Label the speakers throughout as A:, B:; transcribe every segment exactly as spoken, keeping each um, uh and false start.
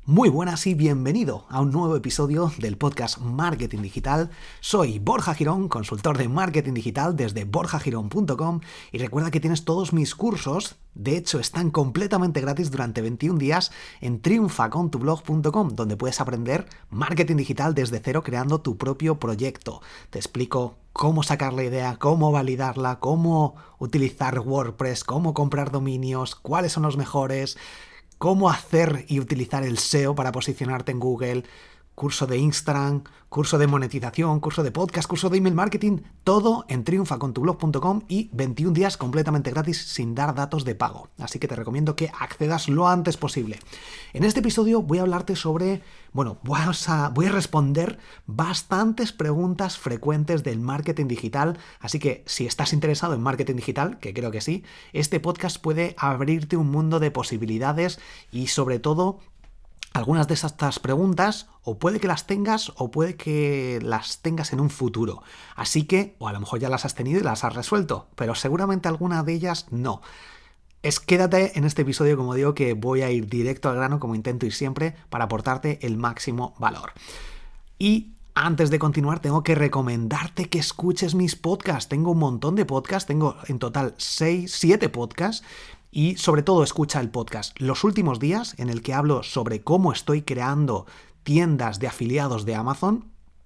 A: Muy buenas y bienvenido a un nuevo episodio del podcast Marketing Digital. Soy Borja Girón, consultor de marketing digital desde borja girón punto com, y recuerda que tienes todos mis cursos, de hecho están completamente gratis durante veintiún días en triunfa con tu blog punto com, donde puedes aprender marketing digital desde cero creando tu propio proyecto. Te explico cómo sacar la idea, cómo validarla, cómo utilizar WordPress, cómo comprar dominios, cuáles son los mejores, cómo hacer y utilizar el S E O para posicionarte en Google, curso de Instagram, curso de monetización, curso de podcast, curso de email marketing, todo en triunfa con tu blog punto com y veintiún días completamente gratis sin dar datos de pago. Así que te recomiendo que accedas lo antes posible. En este episodio voy a hablarte sobre, bueno, voy a, voy a responder bastantes preguntas frecuentes del marketing digital, así que si estás interesado en marketing digital, que creo que sí, este podcast puede abrirte un mundo de posibilidades y sobre todo algunas de estas preguntas o puede que las tengas o puede que las tengas en un futuro. Así que, o a lo mejor ya las has tenido y las has resuelto, pero seguramente alguna de ellas no. Es quédate en este episodio, como digo, que voy a ir directo al grano como intento ir siempre para aportarte el máximo valor. Y antes de continuar, tengo que recomendarte que escuches mis podcasts. Tengo un montón de podcasts, tengo en total seis, siete podcasts. Y sobre todo escucha el podcast Los Últimos Días, en el que hablo sobre cómo estoy creando tiendas de afiliados de Amazon.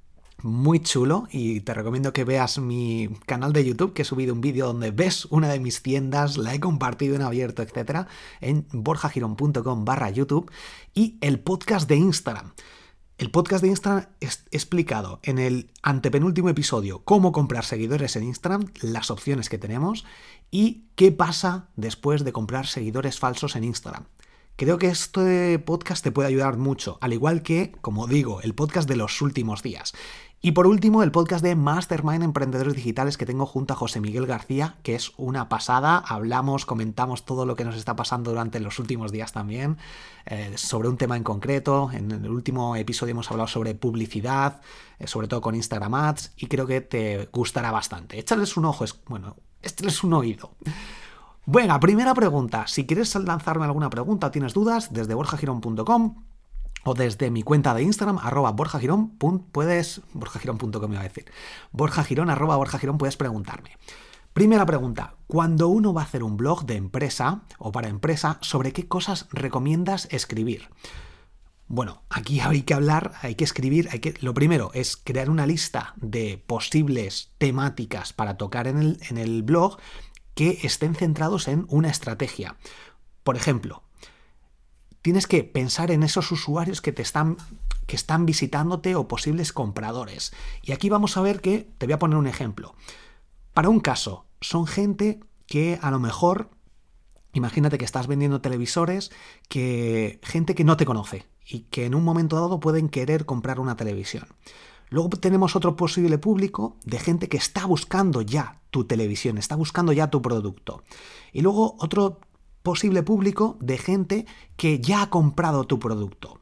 A: Muy chulo, y te recomiendo que veas mi canal de YouTube, que he subido un vídeo donde ves una de mis tiendas, la he compartido en abierto, etcétera, en borja girón punto com barra YouTube. Y el podcast de Instagram. El podcast de Instagram es explicado en el antepenúltimo episodio cómo comprar seguidores en Instagram, las opciones que tenemos y qué pasa después de comprar seguidores falsos en Instagram. Creo que este podcast te puede ayudar mucho, al igual que, como digo, el podcast de Los Últimos Días. Y por último, el podcast de Mastermind Emprendedores Digitales que tengo junto a José Miguel García, que es una pasada. Hablamos, comentamos todo lo que nos está pasando durante los últimos días también, eh, sobre un tema en concreto. En el último episodio hemos hablado sobre publicidad, eh, sobre todo con Instagram Ads, y creo que te gustará bastante. Échales un ojo, es, bueno, échales un oído. Bueno, primera pregunta. Si quieres lanzarme alguna pregunta o tienes dudas, desde borja girón punto com o desde mi cuenta de Instagram, arroba borjagirón, puedes, borjagirón punto com iba a decir, borjagirón, arroba borjagirón, puedes preguntarme. Primera pregunta, cuando uno va a hacer un blog de empresa o para empresa, ¿sobre qué cosas recomiendas escribir? Bueno, aquí hay que hablar, hay que escribir, hay que, lo primero es crear una lista de posibles temáticas para tocar en el, en el blog que estén centrados en una estrategia. Por ejemplo, tienes que pensar en esos usuarios que te están, que están visitándote o posibles compradores. Y aquí vamos a ver que, te voy a poner un ejemplo. Para un caso, son gente que a lo mejor, imagínate que estás vendiendo televisores, que gente que no te conoce y que en un momento dado pueden querer comprar una televisión. Luego tenemos otro posible público de gente que está buscando ya tu televisión, está buscando ya tu producto. Y luego otro posible público de gente que ya ha comprado tu producto.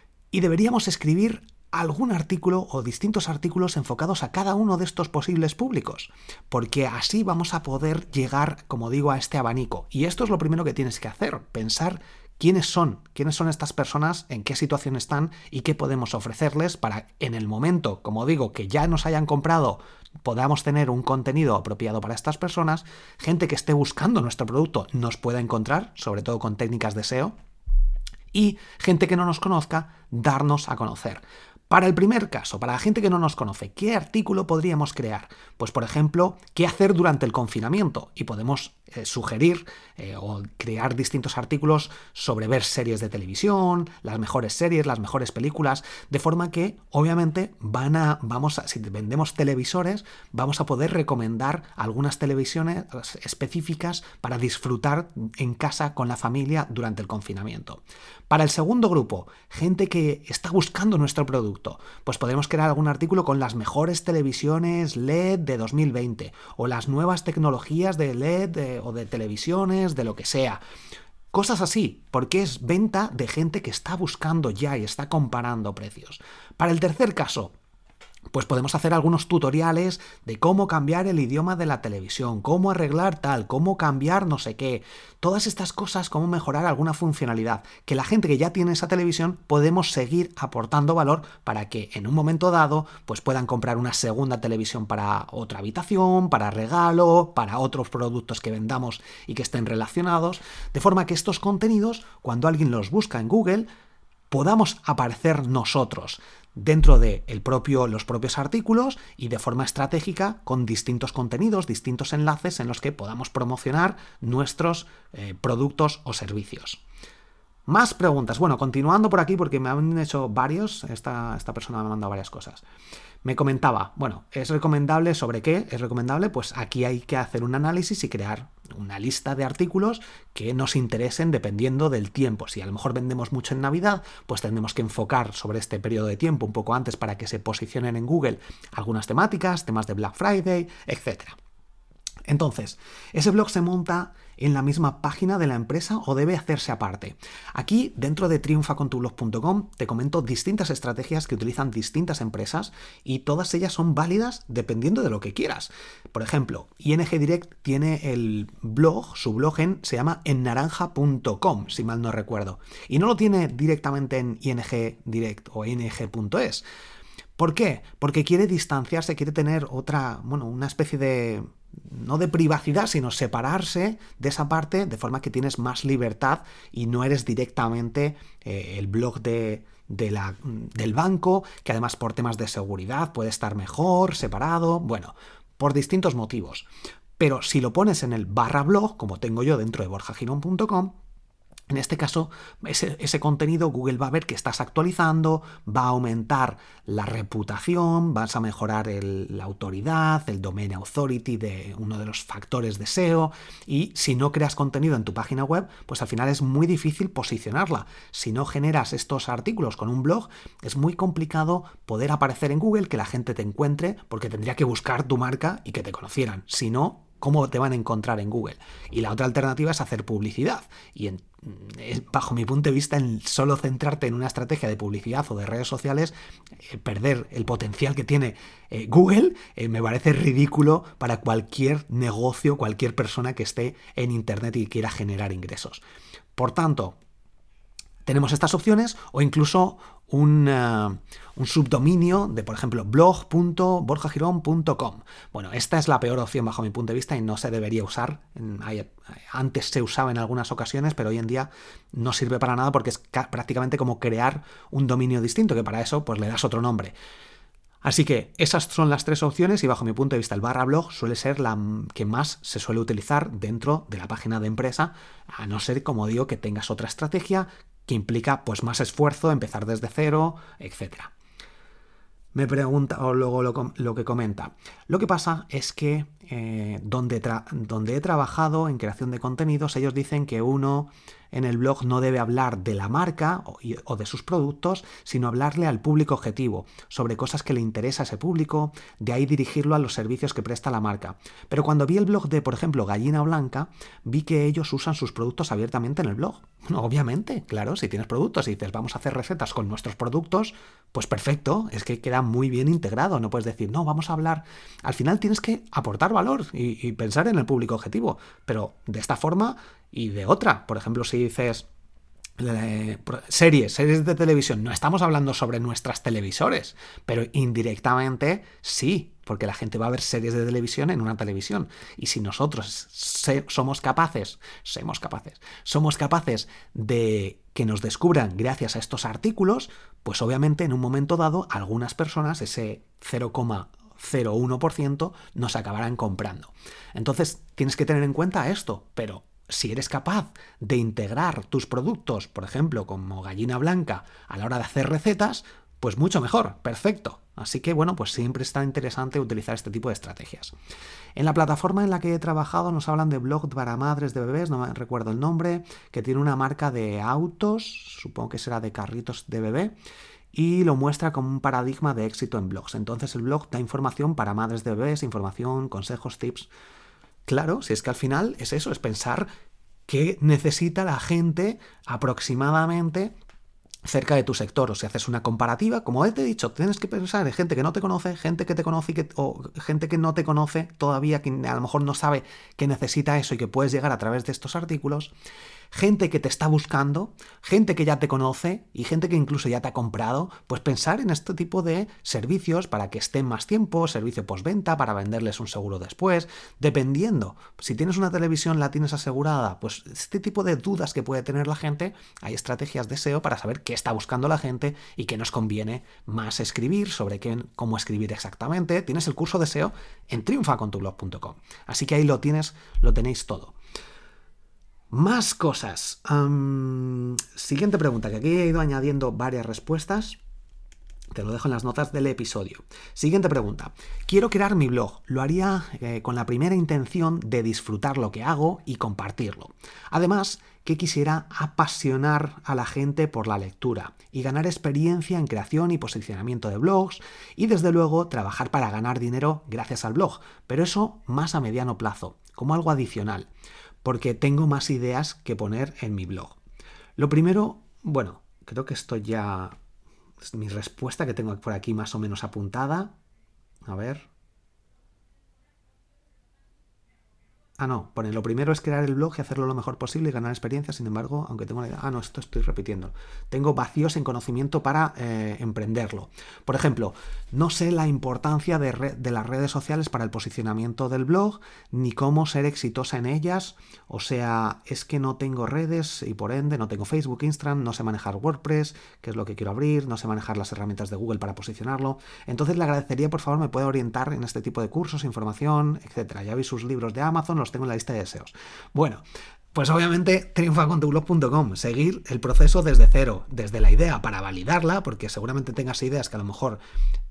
A: Y deberíamos escribir algún artículo o distintos artículos enfocados a cada uno de estos posibles públicos, porque así vamos a poder llegar, como digo, a este abanico. Y esto es lo primero que tienes que hacer, pensar quiénes son, quiénes son estas personas, en qué situación están y qué podemos ofrecerles para en el momento, como digo, que ya nos hayan comprado, podamos tener un contenido apropiado para estas personas, gente que esté buscando nuestro producto nos pueda encontrar, sobre todo con técnicas de S E O, y gente que no nos conozca, darnos a conocer. Para el primer caso, para la gente que no nos conoce, ¿qué artículo podríamos crear? Pues, por ejemplo, ¿qué hacer durante el confinamiento? Y podemos eh, sugerir eh, o crear distintos artículos sobre ver series de televisión, las mejores series, las mejores películas, de forma que, obviamente, van a, vamos a, si vendemos televisores, vamos a poder recomendar algunas televisiones específicas para disfrutar en casa con la familia durante el confinamiento. Para el segundo grupo, gente que está buscando nuestro producto, pues podemos crear algún artículo con las mejores televisiones L E D de dos mil veinte o las nuevas tecnologías de L E D de, o de televisiones, de lo que sea. Cosas así, porque es venta de gente que está buscando ya y está comparando precios. Para el tercer caso, pues podemos hacer algunos tutoriales de cómo cambiar el idioma de la televisión, cómo arreglar tal, cómo cambiar no sé qué, todas estas cosas, cómo mejorar alguna funcionalidad, que la gente que ya tiene esa televisión podemos seguir aportando valor para que en un momento dado pues puedan comprar una segunda televisión para otra habitación, para regalo, para otros productos que vendamos y que estén relacionados, de forma que estos contenidos, cuando alguien los busca en Google, podamos aparecer nosotros dentro de el propio, los propios artículos y de forma estratégica con distintos contenidos, distintos enlaces en los que podamos promocionar nuestros eh, productos o servicios. Más preguntas. Bueno, continuando por aquí porque me han hecho varios, esta, esta persona me ha mandado varias cosas. Me comentaba, bueno, ¿es recomendable sobre qué? ¿Es recomendable? Pues aquí hay que hacer un análisis y crear una lista de artículos que nos interesen dependiendo del tiempo. Si a lo mejor vendemos mucho en Navidad, pues tendremos que enfocar sobre este periodo de tiempo un poco antes para que se posicionen en Google algunas temáticas, temas de Black Friday, etcétera. Entonces, ese blog se monta en la misma página de la empresa o debe hacerse aparte. Aquí, dentro de triunfa con tu blog punto com, te comento distintas estrategias que utilizan distintas empresas y todas ellas son válidas dependiendo de lo que quieras. Por ejemplo, I N G Direct tiene el blog, su blog en, se llama en naranja punto com, si mal no recuerdo. Y no lo tiene directamente en I N G Direct o I N G punto es. ¿Por qué? Porque quiere distanciarse, quiere tener otra, bueno, una especie de, no de privacidad, sino separarse de esa parte de forma que tienes más libertad y no eres directamente eh, el blog de, de la, del banco, que además por temas de seguridad puede estar mejor, separado, bueno, por distintos motivos. Pero si lo pones en el barra blog, como tengo yo dentro de borja girón punto com, en este caso, ese, ese contenido Google va a ver que estás actualizando, va a aumentar la reputación, vas a mejorar el, la autoridad, el domain authority de uno de los factores de S E O, y si no creas contenido en tu página web, pues al final es muy difícil posicionarla. Si no generas estos artículos con un blog, es muy complicado poder aparecer en Google, que la gente te encuentre, porque tendría que buscar tu marca y que te conocieran. Si no, ¿cómo te van a encontrar en Google? Y la otra alternativa es hacer publicidad. Y en, bajo mi punto de vista, en solo centrarte en una estrategia de publicidad o de redes sociales, eh, perder el potencial que tiene eh, Google, eh, me parece ridículo para cualquier negocio, cualquier persona que esté en Internet y quiera generar ingresos. Por tanto, tenemos estas opciones o incluso un, uh, un subdominio de, por ejemplo, blog punto borja girón punto com. Bueno, esta es la peor opción bajo mi punto de vista y no se debería usar. Antes se usaba en algunas ocasiones, pero hoy en día no sirve para nada porque es prácticamente como crear un dominio distinto, que para eso pues le das otro nombre. Así que esas son las tres opciones y bajo mi punto de vista el barra blog suele ser la que más se suele utilizar dentro de la página de empresa, a no ser, como digo, que tengas otra estrategia que implica pues más esfuerzo, empezar desde cero, etcétera. Me pregunta, o luego lo, lo que comenta. Lo que pasa es que eh, donde, tra- donde he trabajado en creación de contenidos, ellos dicen que uno en el blog no debe hablar de la marca o, o de sus productos, sino hablarle al público objetivo, sobre cosas que le interesa a ese público, de ahí dirigirlo a los servicios que presta la marca. Pero cuando vi el blog de, por ejemplo, Gallina Blanca, vi que ellos usan sus productos abiertamente en el blog. No, obviamente, claro, si tienes productos y dices vamos a hacer recetas con nuestros productos, pues perfecto, es que queda muy bien integrado. No puedes decir, no, vamos a hablar. Al final tienes que aportar valor y, y pensar en el público objetivo, pero de esta forma y de otra. Por ejemplo, si dices eh, series, series de televisión, no estamos hablando sobre nuestras televisores, pero indirectamente sí, porque la gente va a ver series de televisión en una televisión. Y si nosotros se, somos capaces, somos capaces, somos capaces de que nos descubran gracias a estos artículos, pues obviamente en un momento dado algunas personas, ese cero coma cero uno por ciento, nos acabarán comprando. Entonces tienes que tener en cuenta esto, pero si eres capaz de integrar tus productos, por ejemplo, como Gallina Blanca, a la hora de hacer recetas, pues mucho mejor, perfecto. Así que, bueno, pues siempre está interesante utilizar este tipo de estrategias. En la plataforma en la que he trabajado nos hablan de blog para madres de bebés, no me recuerdo el nombre, que tiene una marca de autos, supongo que será de carritos de bebé, y lo muestra como un paradigma de éxito en blogs. Entonces el blog da información para madres de bebés, información, consejos, tips. Claro, si es que al final es eso, es pensar qué necesita la gente aproximadamente cerca de tu sector, o si haces una comparativa, como te he dicho, tienes que pensar en gente que no te conoce, gente que te conoce y que, o gente que no te conoce todavía, que a lo mejor no sabe que necesita eso y que puedes llegar a través de estos artículos, gente que te está buscando, gente que ya te conoce y gente que incluso ya te ha comprado, pues pensar en este tipo de servicios para que estén más tiempo, servicio postventa, para venderles un seguro después, dependiendo. Si tienes una televisión, la tienes asegurada, pues este tipo de dudas que puede tener la gente, hay estrategias de S E O para saber qué está buscando la gente y qué nos conviene más escribir, sobre qué, cómo escribir exactamente. Tienes el curso de S E O en triunfa con tu blog punto com. Así que ahí lo tienes, lo tenéis todo. Más cosas. Um, siguiente pregunta, que aquí he ido añadiendo varias respuestas. Te lo dejo en las notas del episodio. Siguiente pregunta. Quiero crear mi blog. Lo haría eh, con la primera intención de disfrutar lo que hago y compartirlo. Además, que quisiera apasionar a la gente por la lectura y ganar experiencia en creación y posicionamiento de blogs y, desde luego, trabajar para ganar dinero gracias al blog. Pero eso más a mediano plazo, como algo adicional, porque tengo más ideas que poner en mi blog. Lo primero, bueno, creo que esto ya es mi respuesta que tengo por aquí más o menos apuntada. A ver. Ah, no, pone, lo primero es crear el blog y hacerlo lo mejor posible y ganar experiencia, sin embargo, aunque tengo la idea... Ah, no, esto estoy repitiendo. Tengo vacíos en conocimiento para eh, emprenderlo. Por ejemplo, no sé la importancia de, re- de las redes sociales para el posicionamiento del blog, ni cómo ser exitosa en ellas. O sea, es que no tengo redes y por ende no tengo Facebook, Instagram, no sé manejar WordPress, que es lo que quiero abrir, no sé manejar las herramientas de Google para posicionarlo. Entonces le agradecería, por favor, me pueda orientar en este tipo de cursos, información, etcétera. Ya vi sus libros de Amazon, los tengo en la lista de deseos. Bueno, pues obviamente triunfa con tu blog punto com, seguir el proceso desde cero, desde la idea para validarla, porque seguramente tengas ideas que a lo mejor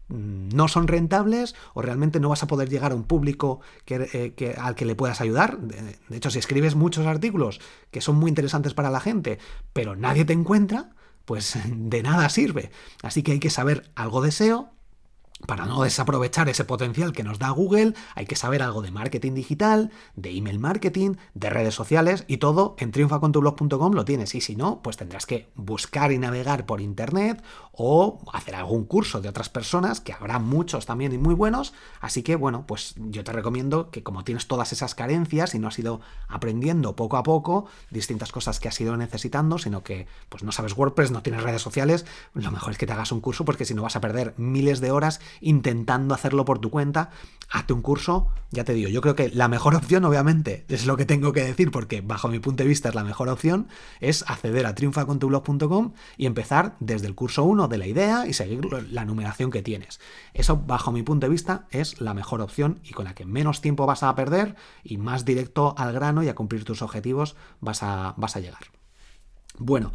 A: no son rentables o realmente no vas a poder llegar a un público que, eh, que, al que le puedas ayudar. De, de hecho, si escribes muchos artículos que son muy interesantes para la gente, pero nadie te encuentra, pues de nada sirve. Así que hay que saber algo de S E O. Para no desaprovechar ese potencial que nos da Google, hay que saber algo de marketing digital, de email marketing, de redes sociales, y todo en triunfa con tu blog punto com lo tienes. Y si no, pues tendrás que buscar y navegar por internet o hacer algún curso de otras personas, que habrá muchos también y muy buenos. Así que, bueno, pues yo te recomiendo que, como tienes todas esas carencias y no has ido aprendiendo poco a poco distintas cosas que has ido necesitando, sino que pues no sabes WordPress, no tienes redes sociales, lo mejor es que te hagas un curso, porque si no vas a perder miles de horas intentando hacerlo por tu cuenta. Hazte un curso, ya te digo, yo creo que la mejor opción, obviamente, es lo que tengo que decir, porque bajo mi punto de vista es la mejor opción, es acceder a triunfa con tu blog punto com y empezar desde el curso uno de la idea y seguir la numeración que tienes. Eso, bajo mi punto de vista, es la mejor opción y con la que menos tiempo vas a perder y más directo al grano y a cumplir tus objetivos vas a, vas a llegar. Bueno,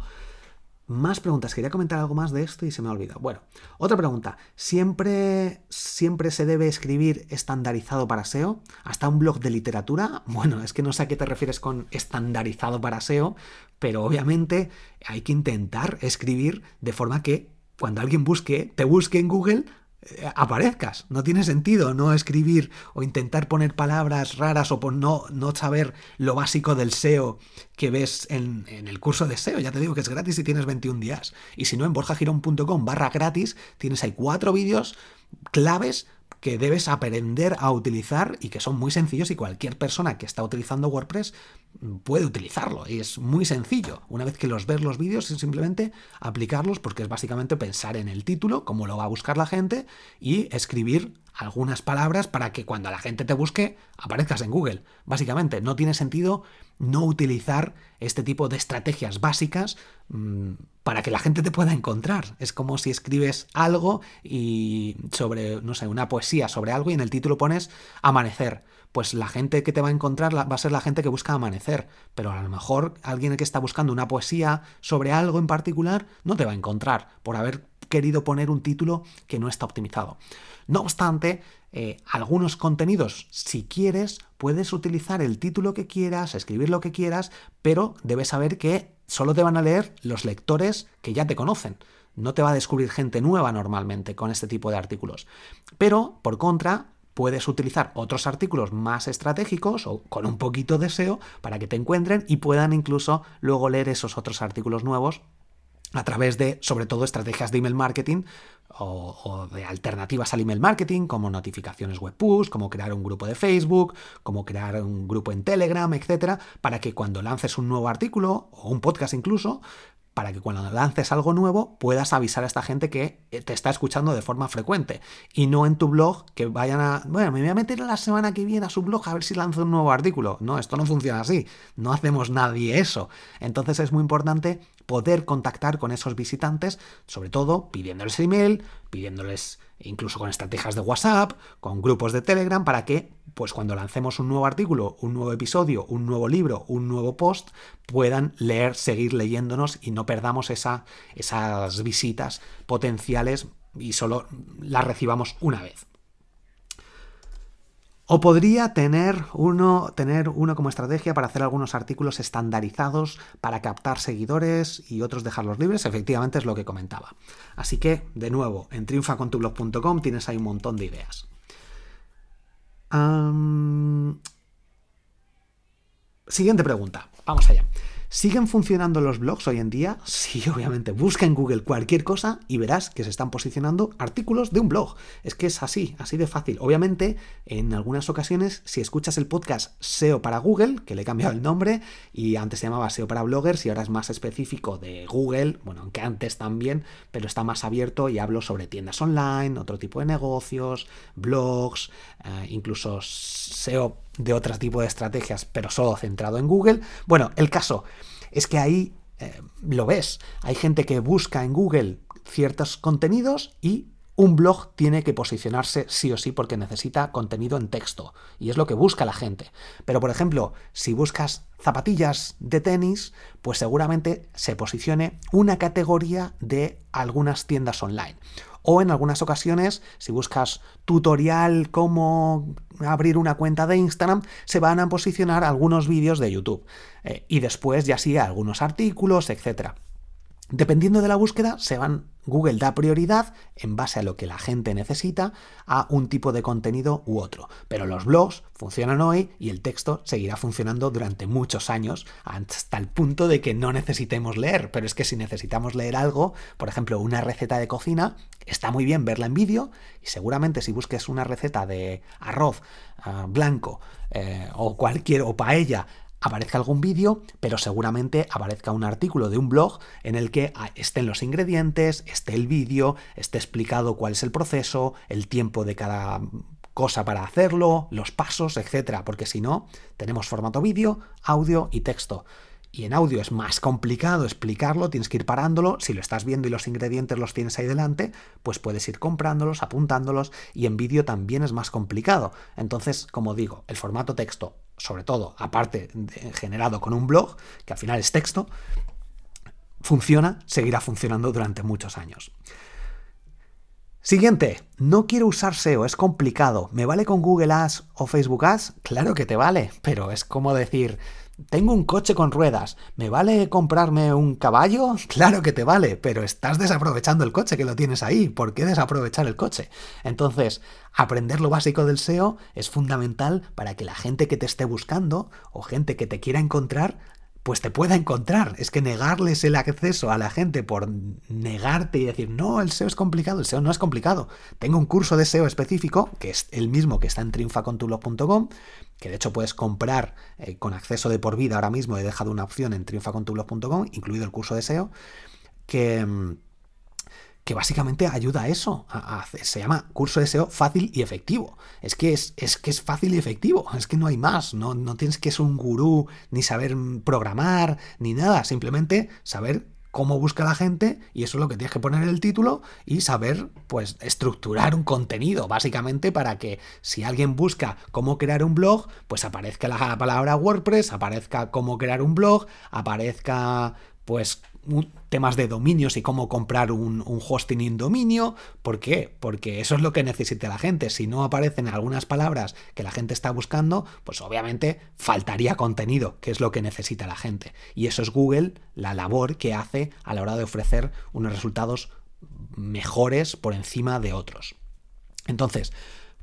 A: más preguntas. Quería comentar algo más de esto y se me ha olvidado. Bueno, otra pregunta. ¿Siempre, siempre se debe escribir estandarizado para S E O? ¿Hasta un blog de literatura? Bueno, es que no sé a qué te refieres con estandarizado para S E O, pero obviamente hay que intentar escribir de forma que cuando alguien busque, te busque en Google, aparezcas. No tiene sentido no escribir o intentar poner palabras raras o por no, no saber lo básico del S E O que ves en, en el curso de S E O. Ya te digo que es gratis y tienes veintiún días. Y si no, en borjagirón.com barra gratis tienes ahí cuatro vídeos claves que debes aprender a utilizar y que son muy sencillos, y cualquier persona que está utilizando WordPress puede utilizarlo. Y es muy sencillo. Una vez que los ves los vídeos, es simplemente aplicarlos, porque es básicamente pensar en el título, cómo lo va a buscar la gente, y escribir algunas palabras para que cuando la gente te busque aparezcas en Google. Básicamente, no tiene sentido no utilizar este tipo de estrategias básicas mmm, para que la gente te pueda encontrar. Es como si escribes algo y sobre, no sé, una poesía sobre algo y en el título pones amanecer. Pues la gente que te va a encontrar va a ser la gente que busca amanecer, pero a lo mejor alguien que está buscando una poesía sobre algo en particular no te va a encontrar por haber querido poner un título que no está optimizado. No obstante, eh, algunos contenidos, si quieres, puedes utilizar el título que quieras, escribir lo que quieras, pero debes saber que solo te van a leer los lectores que ya te conocen. No te va a descubrir gente nueva normalmente con este tipo de artículos. Pero, por contra, puedes utilizar otros artículos más estratégicos o con un poquito de S E O para que te encuentren y puedan incluso luego leer esos otros artículos nuevos a través de, sobre todo, estrategias de email marketing o, o de alternativas al email marketing, como notificaciones web push, como crear un grupo de Facebook, como crear un grupo en Telegram, etcétera, para que cuando lances un nuevo artículo o un podcast incluso, para que cuando lances algo nuevo puedas avisar a esta gente que te está escuchando de forma frecuente y no en tu blog que vayan a, bueno, me voy a meter la semana que viene a su blog a ver si lanzo un nuevo artículo. No, esto no funciona así, no hacemos nadie eso. Entonces es muy importante poder contactar con esos visitantes, sobre todo pidiéndoles email, pidiéndoles incluso con estrategias de WhatsApp, con grupos de Telegram, para que pues cuando lancemos un nuevo artículo, un nuevo episodio, un nuevo libro, un nuevo post, puedan leer, seguir leyéndonos y no perdamos esa, esas visitas potenciales y solo las recibamos una vez. O podría tener uno, tener uno como estrategia para hacer algunos artículos estandarizados para captar seguidores y otros dejarlos libres. Efectivamente es lo que comentaba. Así que, de nuevo, en triunfa con tu blog punto com tienes ahí un montón de ideas. Um... Siguiente pregunta. Vamos allá. ¿Siguen funcionando los blogs hoy en día? Sí, obviamente. Busca en Google cualquier cosa y verás que se están posicionando artículos de un blog. Es que es así, así de fácil. Obviamente, en algunas ocasiones, si escuchas el podcast S E O para Google, que le he cambiado el nombre, y antes se llamaba S E O para bloggers y ahora es más específico de Google, bueno, aunque antes también, pero está más abierto y hablo sobre tiendas online, otro tipo de negocios, blogs, eh, incluso S E O de otro tipo de estrategias, pero solo centrado en Google. Bueno, el caso es que ahí eh, lo ves. Hay gente que busca en Google ciertos contenidos y un blog tiene que posicionarse sí o sí porque necesita contenido en texto. Y es lo que busca la gente. Pero, por ejemplo, si buscas zapatillas de tenis, pues seguramente se posicione una categoría de algunas tiendas online. O en algunas ocasiones, si buscas tutorial cómo abrir una cuenta de Instagram, se van a posicionar algunos vídeos de YouTube. Eh, y después ya sigue algunos artículos, etcétera. Dependiendo de la búsqueda, se van, Google da prioridad en base a lo que la gente necesita a un tipo de contenido u otro. Pero los blogs funcionan hoy y el texto seguirá funcionando durante muchos años hasta el punto de que no necesitemos leer. Pero es que si necesitamos leer algo, por ejemplo, una receta de cocina, está muy bien verla en vídeo y seguramente si busques una receta de arroz uh, blanco eh, o cualquier o paella, aparezca algún vídeo, pero seguramente aparezca un artículo de un blog en el que estén los ingredientes, esté el vídeo, esté explicado cuál es el proceso, el tiempo de cada cosa para hacerlo, los pasos, etcétera. Porque si no, tenemos formato vídeo, audio y texto. Y en audio es más complicado explicarlo, tienes que ir parándolo. Si lo estás viendo y los ingredientes los tienes ahí delante, pues puedes ir comprándolos, apuntándolos, y en vídeo también es más complicado. Entonces, como digo, el formato texto, sobre todo, aparte de, generado con un blog, que al final es texto, funciona, seguirá funcionando durante muchos años. Siguiente, no quiero usar S E O, es complicado. ¿Me vale con Google Ads o Facebook Ads? Claro que te vale, pero es como decir, tengo un coche con ruedas, ¿me vale comprarme un caballo? Claro que te vale, pero estás desaprovechando el coche que lo tienes ahí. ¿Por qué desaprovechar el coche? Entonces, aprender lo básico del S E O es fundamental para que la gente que te esté buscando o gente que te quiera encontrar, pues te pueda encontrar. Es que negarles el acceso a la gente por negarte y decir, no, el S E O es complicado. El S E O no es complicado. Tengo un curso de S E O específico, que es el mismo que está en triunfa con tu blog punto com, que de hecho puedes comprar eh, con acceso de por vida ahora mismo. He dejado una opción en triunfa con tu blog punto com, incluido el curso de S E O, que... que básicamente ayuda a eso, a, a, se llama curso de S E O fácil y efectivo. Es que es, es que es fácil y efectivo, es que no hay más, no, no tienes que ser un gurú, ni saber programar, ni nada, simplemente saber cómo busca la gente, y eso es lo que tienes que poner en el título, y saber, pues, estructurar un contenido, básicamente, para que si alguien busca cómo crear un blog, pues aparezca la palabra WordPress, aparezca cómo crear un blog, aparezca, pues, temas de dominios y cómo comprar un, un hosting y un dominio. ¿Por qué? Porque eso es lo que necesita la gente. Si no aparecen algunas palabras que la gente está buscando, pues obviamente faltaría contenido, que es lo que necesita la gente. Y eso es Google, la labor que hace a la hora de ofrecer unos resultados mejores por encima de otros. Entonces,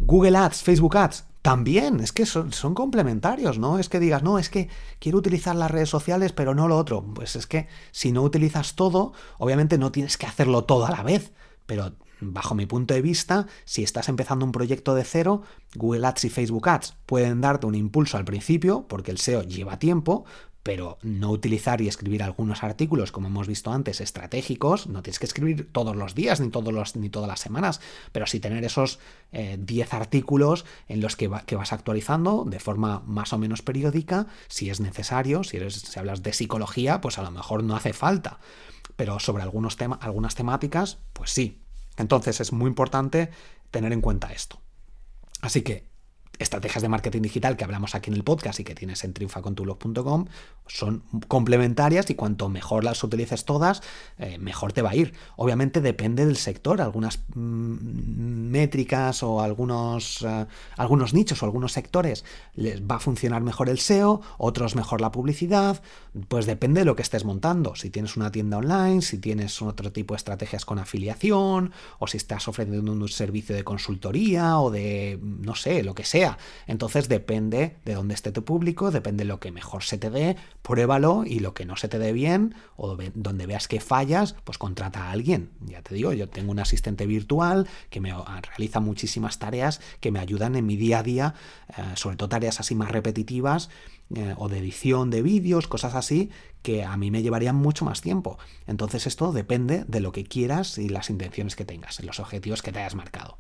A: Google Ads, Facebook Ads, también, es que son, son complementarios, ¿no? Es que digas, no, es que quiero utilizar las redes sociales, pero no lo otro. Pues es que si no utilizas todo, obviamente no tienes que hacerlo todo a la vez, pero bajo mi punto de vista, si estás empezando un proyecto de cero, Google Ads y Facebook Ads pueden darte un impulso al principio, porque el S E O lleva tiempo, pero no utilizar y escribir algunos artículos, como hemos visto antes, estratégicos. No tienes que escribir todos los días ni, todos los, ni todas las semanas, pero sí tener esos eh, diez artículos en los que, va, que vas actualizando de forma más o menos periódica, si es necesario. Si, eres, si hablas de psicología, pues a lo mejor no hace falta, pero sobre algunos tema, algunas temáticas, pues sí. Entonces es muy importante tener en cuenta esto. Así que estrategias de marketing digital que hablamos aquí en el podcast y que tienes en triunfa con tu blog punto com son complementarias, y cuanto mejor las utilices todas, eh, mejor te va a ir. Obviamente depende del sector. Algunas mm, métricas o algunos, uh, algunos nichos o algunos sectores les va a funcionar mejor el S E O, otros mejor la publicidad. Pues depende de lo que estés montando. Si tienes una tienda online, si tienes otro tipo de estrategias con afiliación, o si estás ofreciendo un servicio de consultoría o de, no sé, lo que sea. Entonces depende de dónde esté tu público, depende de lo que mejor se te dé, pruébalo, y lo que no se te dé bien o donde veas que fallas, pues contrata a alguien. Ya te digo, yo tengo un asistente virtual que me realiza muchísimas tareas que me ayudan en mi día a día, eh, sobre todo tareas así más repetitivas, eh, o de edición de vídeos, cosas así, que a mí me llevarían mucho más tiempo. Entonces esto depende de lo que quieras y las intenciones que tengas, los objetivos que te hayas marcado.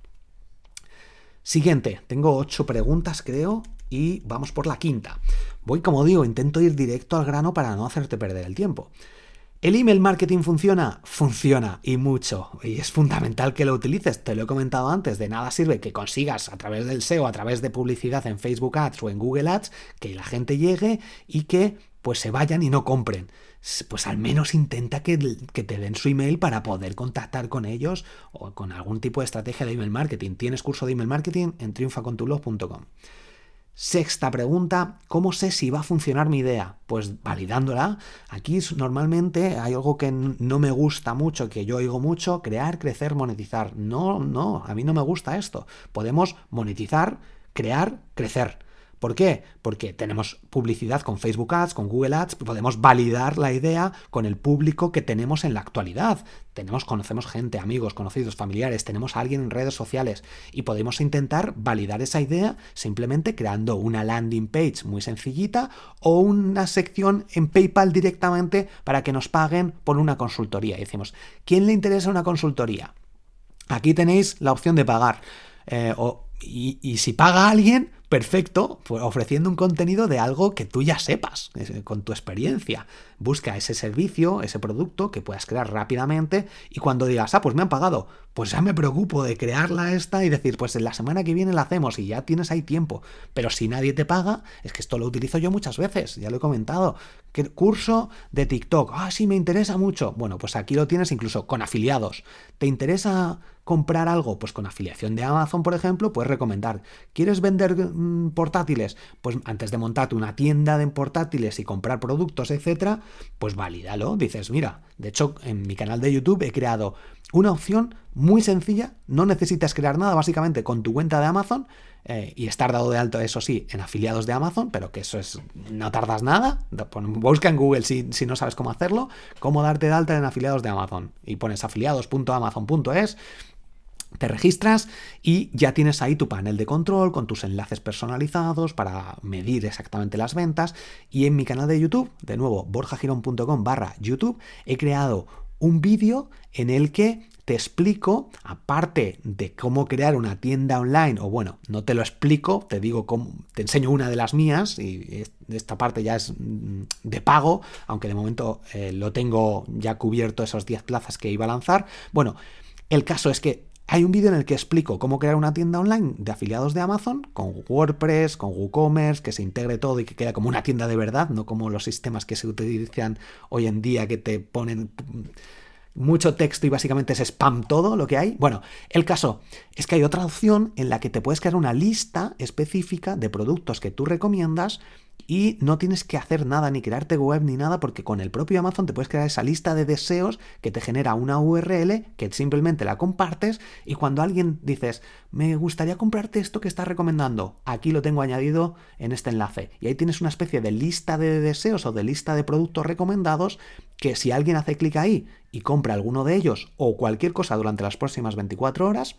A: Siguiente, tengo ocho preguntas creo y vamos por la quinta. Voy, como digo, intento ir directo al grano para no hacerte perder el tiempo. ¿El email marketing funciona? Funciona, y mucho, y es fundamental que lo utilices. Te lo he comentado antes, de nada sirve que consigas a través del S E O, a través de publicidad en Facebook Ads o en Google Ads, que la gente llegue y que pues se vayan y no compren. Pues al menos intenta que, que te den su email para poder contactar con ellos o con algún tipo de estrategia de email marketing. ¿Tienes curso de email marketing? En triunfa con tu blog punto com. Sexta pregunta, ¿cómo sé si va a funcionar mi idea? Pues validándola. Aquí normalmente hay algo que no me gusta mucho, que yo oigo mucho: crear, crecer, monetizar. No, no, a mí no me gusta esto. Podemos monetizar, crear, crecer. ¿Por qué? Porque tenemos publicidad con Facebook Ads, con Google Ads, podemos validar la idea con el público que tenemos en la actualidad. Tenemos, conocemos gente, amigos, conocidos, familiares, tenemos a alguien en redes sociales y podemos intentar validar esa idea simplemente creando una landing page muy sencillita o una sección en PayPal directamente para que nos paguen por una consultoría. Y decimos, ¿quién le interesa una consultoría? Aquí tenéis la opción de pagar. Eh, o, y, y si paga alguien, perfecto, pues ofreciendo un contenido de algo que tú ya sepas, con tu experiencia. Busca ese servicio, ese producto que puedas crear rápidamente, y cuando digas, ah, pues me han pagado, pues ya me preocupo de crearla esta y decir, pues en la semana que viene la hacemos, y ya tienes ahí tiempo. Pero si nadie te paga, es que esto lo utilizo yo muchas veces, ya lo he comentado. ¿Qué curso de TikTok? Ah, sí, me interesa mucho. Bueno, pues aquí lo tienes incluso con afiliados. ¿Te interesa comprar algo? Pues con afiliación de Amazon, por ejemplo, puedes recomendar. ¿Quieres vender mmm, portátiles? Pues antes de montarte una tienda de portátiles y comprar productos, etcétera, pues valídalo. Dices, mira, de hecho, en mi canal de YouTube he creado una opción muy sencilla. No necesitas crear nada, básicamente con tu cuenta de Amazon, eh, y estar dado de alto, eso sí, en afiliados de Amazon, pero que eso es, no tardas nada. Busca en Google si, si no sabes cómo hacerlo, cómo darte de alta en afiliados de Amazon, y pones afiliados punto amazon punto es, te registras y ya tienes ahí tu panel de control con tus enlaces personalizados para medir exactamente las ventas. Y en mi canal de YouTube, de nuevo, borjagirón punto com barra YouTube, he creado un vídeo en el que te explico, aparte de cómo crear una tienda online, o bueno, no te lo explico, te digo cómo, te enseño una de las mías, y esta parte ya es de pago, aunque de momento eh, lo tengo ya cubierto, esos diez plazas que iba a lanzar. Bueno, el caso es que hay un vídeo en el que explico cómo crear una tienda online de afiliados de Amazon con WordPress, con WooCommerce, que se integre todo y que quede como una tienda de verdad, no como los sistemas que se utilizan hoy en día que te ponen mucho texto y básicamente es spam todo lo que hay. Bueno, el caso es que hay otra opción en la que te puedes crear una lista específica de productos que tú recomiendas Y no tienes que hacer nada, ni crearte web ni nada, porque con el propio Amazon te puedes crear esa lista de deseos que te genera una U R L que simplemente la compartes, y cuando alguien dices, me gustaría comprarte esto que estás recomendando, aquí lo tengo añadido en este enlace. Y ahí tienes una especie de lista de deseos o de lista de productos recomendados que si alguien hace clic ahí y compra alguno de ellos o cualquier cosa durante las próximas veinticuatro horas,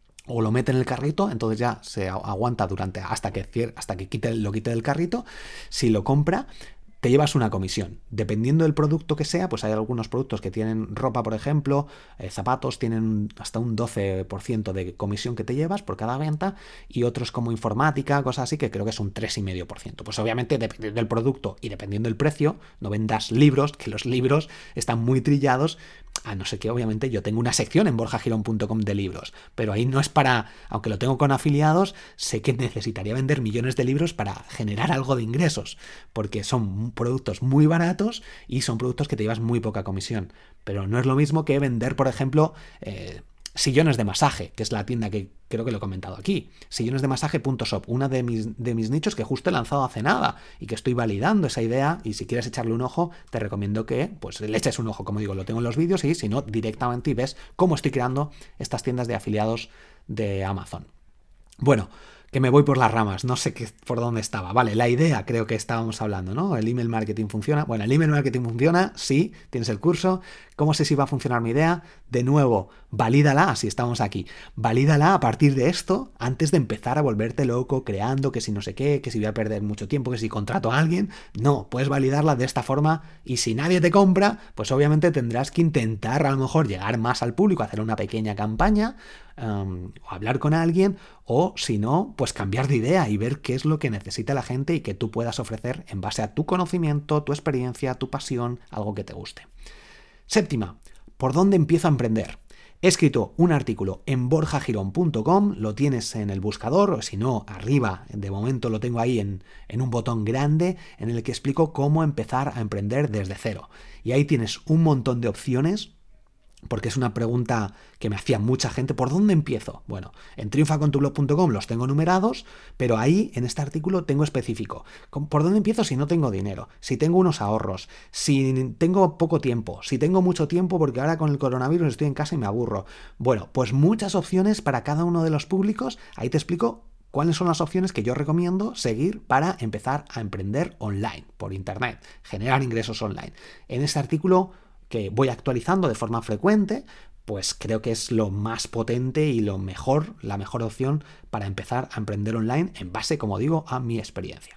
A: o lo mete en el carrito, entonces ya se aguanta durante hasta que, hasta que quite, lo quite del carrito. Si lo compra, te llevas una comisión. Dependiendo del producto que sea, pues hay algunos productos que tienen ropa, por ejemplo, eh, zapatos, tienen hasta un doce por ciento de comisión que te llevas por cada venta, y otros como informática, cosas así, que creo que es un tres coma cinco por ciento. Pues obviamente, dependiendo del producto y dependiendo del precio, no vendas libros, que los libros están muy trillados, a no ser que obviamente yo tengo una sección en borja girón punto com de libros, pero ahí no es para, aunque lo tengo con afiliados, sé que necesitaría vender millones de libros para generar algo de ingresos, porque son productos muy baratos y son productos que te llevas muy poca comisión. Pero no es lo mismo que vender, por ejemplo, eh, sillones de masaje, que es la tienda que creo que lo he comentado aquí, sillones de masaje punto shop, una de mis, de mis nichos que justo he lanzado hace nada y que estoy validando esa idea, y si quieres echarle un ojo, te recomiendo que pues le eches un ojo, como digo, lo tengo en los vídeos, y si no, directamente, y ves cómo estoy creando estas tiendas de afiliados de Amazon. Bueno, que me voy por las ramas, no sé qué, por dónde estaba. Vale, la idea creo que estábamos hablando, ¿no? ¿El email marketing funciona? Bueno, el email marketing funciona, sí, tienes el curso. ¿Cómo sé si va a funcionar mi idea? De nuevo, valídala, si estamos aquí. Valídala a partir de esto, antes de empezar a volverte loco creando que si no sé qué, que si voy a perder mucho tiempo, que si contrato a alguien. No, puedes validarla de esta forma, y si nadie te compra, pues obviamente tendrás que intentar a lo mejor llegar más al público, hacer una pequeña campaña, Um, o hablar con alguien, o si no, pues cambiar de idea y ver qué es lo que necesita la gente y que tú puedas ofrecer en base a tu conocimiento, tu experiencia, tu pasión, algo que te guste. Séptima, ¿por dónde empiezo a emprender? He escrito un artículo en borja girón punto com, lo tienes en el buscador, o si no, arriba, de momento lo tengo ahí en, en un botón grande en el que explico cómo empezar a emprender desde cero. Y ahí tienes un montón de opciones, porque es una pregunta que me hacía mucha gente. ¿Por dónde empiezo? Bueno, en triunfa con tu blog punto com los tengo numerados, pero ahí en este artículo tengo específico. ¿Por dónde empiezo si no tengo dinero? Si tengo unos ahorros, si tengo poco tiempo, si tengo mucho tiempo porque ahora con el coronavirus estoy en casa y me aburro. Bueno, pues muchas opciones para cada uno de los públicos. Ahí te explico cuáles son las opciones que yo recomiendo seguir para empezar a emprender online, por internet, generar ingresos online. En este artículo, que voy actualizando de forma frecuente, pues creo que es lo más potente y lo mejor, la mejor opción para empezar a emprender online en base, como digo, a mi experiencia.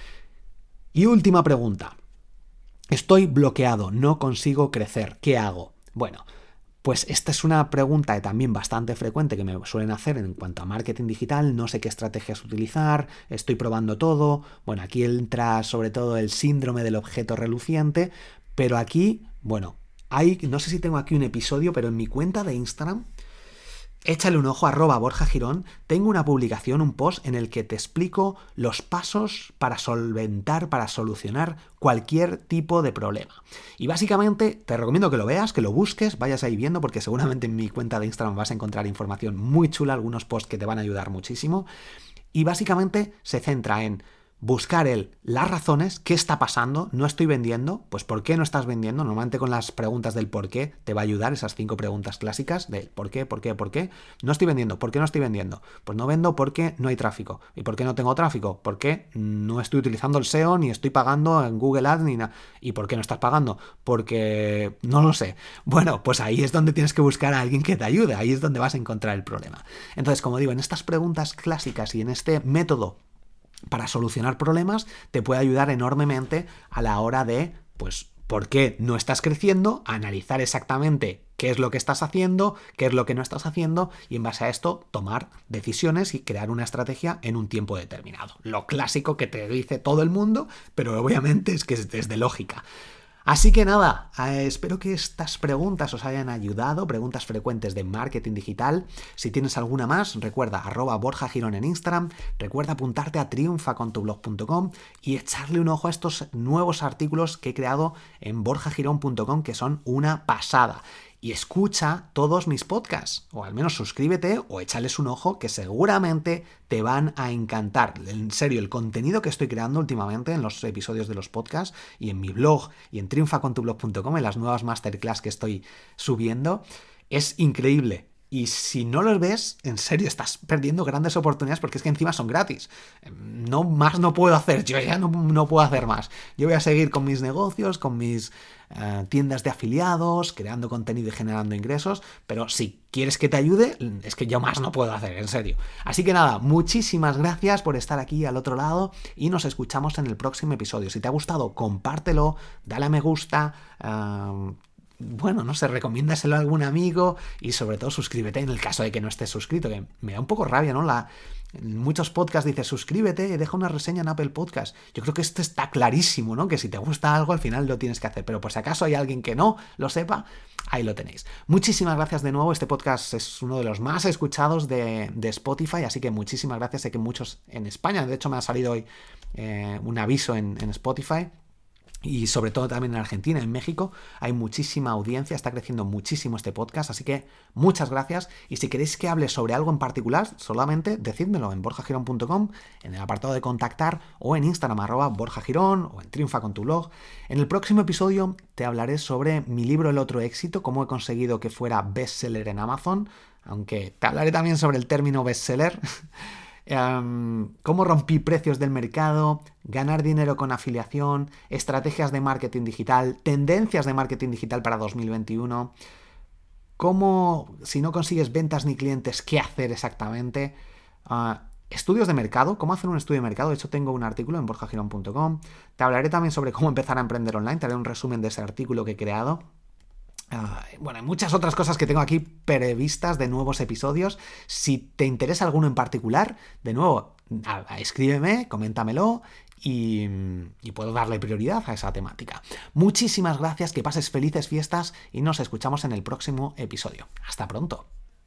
A: Y última pregunta. Estoy bloqueado, no consigo crecer, ¿qué hago? Bueno, pues esta es una pregunta también bastante frecuente que me suelen hacer en cuanto a marketing digital. No sé qué estrategias utilizar, estoy probando todo. Bueno, aquí entra sobre todo el síndrome del objeto reluciente, pero aquí, bueno, hay, no sé si tengo aquí un episodio, pero en mi cuenta de Instagram, échale un ojo, arroba Borja Girón, tengo una publicación, un post en el que te explico los pasos para solventar, para solucionar cualquier tipo de problema. Y básicamente te recomiendo que lo veas, que lo busques, vayas ahí viendo, porque seguramente en mi cuenta de Instagram vas a encontrar información muy chula, algunos posts que te van a ayudar muchísimo. Y básicamente se centra en buscar el, las razones, qué está pasando, no estoy vendiendo, pues ¿por qué no estás vendiendo? Normalmente con las preguntas del por qué te va a ayudar, esas cinco preguntas clásicas del por qué, por qué, por qué. No estoy vendiendo, ¿por qué no estoy vendiendo? Pues no vendo porque no hay tráfico. ¿Y por qué no tengo tráfico? Porque no estoy utilizando el S E O, ni estoy pagando en Google Ads, ni nada. ¿Y por qué no estás pagando? Porque no lo sé. Bueno, pues ahí es donde tienes que buscar a alguien que te ayude, ahí es donde vas a encontrar el problema. Entonces, como digo, en estas preguntas clásicas y en este método para solucionar problemas, te puede ayudar enormemente a la hora de, pues, ¿por qué no estás creciendo? Analizar exactamente qué es lo que estás haciendo, qué es lo que no estás haciendo, y en base a esto tomar decisiones y crear una estrategia en un tiempo determinado. Lo clásico que te dice todo el mundo, pero obviamente es que es de lógica. Así que nada, eh, espero que estas preguntas os hayan ayudado, preguntas frecuentes de marketing digital. Si tienes alguna más, recuerda arroba Borja Girón en Instagram, recuerda apuntarte a triunfa con tu blog punto com y echarle un ojo a estos nuevos artículos que he creado en borja girón punto com, que son una pasada. y escucha todos mis podcasts, o al menos suscríbete o échales un ojo que seguramente te van a encantar. En serio, el contenido que estoy creando últimamente en los episodios de los podcasts y en mi blog y en triunfa con tu blog punto com, en las nuevas masterclass que estoy subiendo, es increíble. Y si no los ves, en serio, estás perdiendo grandes oportunidades porque es que encima son gratis. No más no puedo hacer, yo ya no, no puedo hacer más. Yo voy a seguir con mis negocios, con mis uh, tiendas de afiliados, creando contenido y generando ingresos, pero si quieres que te ayude, es que yo más no puedo hacer, en serio. Así que nada, muchísimas gracias por estar aquí al otro lado y nos escuchamos en el próximo episodio. Si te ha gustado, compártelo, dale a me gusta, uh, bueno, no sé, recomiéndaselo a algún amigo y sobre todo suscríbete en el caso de que no estés suscrito, que me da un poco rabia, ¿no? La, en muchos podcasts dice suscríbete y deja una reseña en Apple Podcast. Yo creo que esto está clarísimo, ¿no? Que si te gusta algo al final lo tienes que hacer, pero por si acaso hay alguien que no lo sepa, ahí lo tenéis. Muchísimas gracias de nuevo, este podcast es uno de los más escuchados de, de Spotify, así que muchísimas gracias, sé que muchos en España, de hecho me ha salido hoy eh, un aviso en, en Spotify. Y sobre todo también en Argentina, en México, hay muchísima audiencia, está creciendo muchísimo este podcast, así que muchas gracias. Y si queréis que hable sobre algo en particular, solamente decídmelo en borja girón punto com, en el apartado de contactar, o en Instagram, arroba borjagirón, o en Triunfa con tu blog. En el próximo episodio te hablaré sobre mi libro El otro éxito, cómo he conseguido que fuera bestseller en Amazon, aunque te hablaré también sobre el término bestseller. Um, cómo rompí precios del mercado, ganar dinero con afiliación, estrategias de marketing digital, tendencias de marketing digital para dos mil veintiuno, cómo, si no consigues ventas ni clientes, qué hacer exactamente, uh, estudios de mercado, cómo hacer un estudio de mercado. De hecho tengo un artículo en borja girón punto com, te hablaré también sobre cómo empezar a emprender online, te haré un resumen de ese artículo que he creado. Uh, bueno, hay muchas otras cosas que tengo aquí previstas de nuevos episodios. Si te interesa alguno en particular, de nuevo, a, a, escríbeme, coméntamelo y, y puedo darle prioridad a esa temática. Muchísimas gracias, que pases felices fiestas y nos escuchamos en el próximo episodio. Hasta pronto.